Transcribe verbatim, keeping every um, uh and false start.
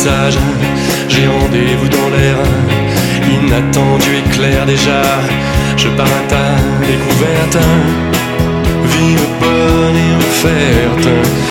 visage. J'ai rendez-vous dans l'air, inattendu et clair déjà. Je pars à ta découverte, vie bonne et offerte.